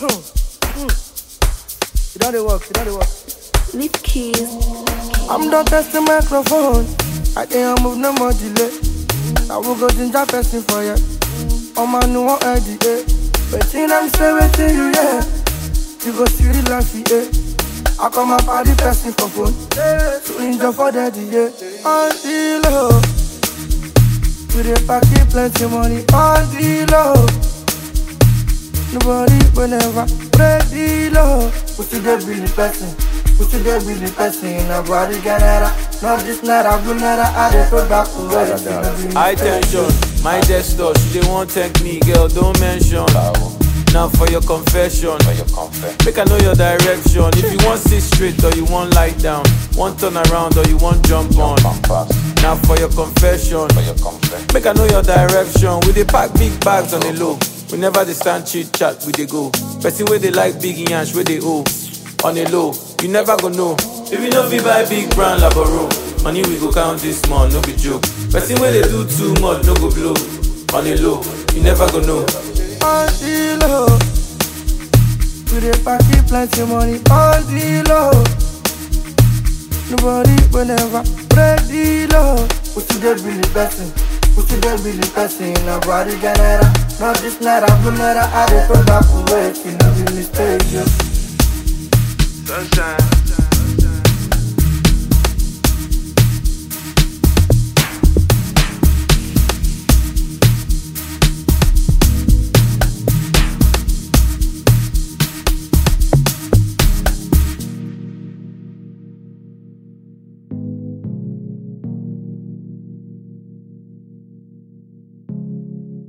You don't dey work, you don't dey work. Leave keys. I'm done testing microphone. I can't move no more delay. I will go ginger person for you. Oh man, no one idea. Waiting, I'm say waiting you, yeah. You go see the life, yeah. I call my party person for phone. So enjoy for daddy, yeah. On the low. We dey pack it plenty money. On the low. Nobody will never break the law. Put to the Billy person. Put to the Billy person. Nobody get it. Not this night, I've been there. I dey go back to where it's high tension, my desktop. She dey want technique, girl, don't mention. Now for your confession, make I know your direction. If you want sit straight or you want lie down, want turn around or you want jump on. Now for your confession, make I know your direction. We dey pack big bags on the low. We never dey stand chit chat, we dey go. Person where they like big yansh, where they owe. On the low, you never go know. If you know we buy big brand laboro, money we go count this month, no be joke. Person where they do too much, no go blow. On the low, you never go know. On the low, we dey pack it plenty money. On the low, nobody will never break the law. Put to the Billy person, put to the Billy person. Nobody get it. Not this night, I've been there. I dey go back to wait, you know the mistake, yeah. Sunshine.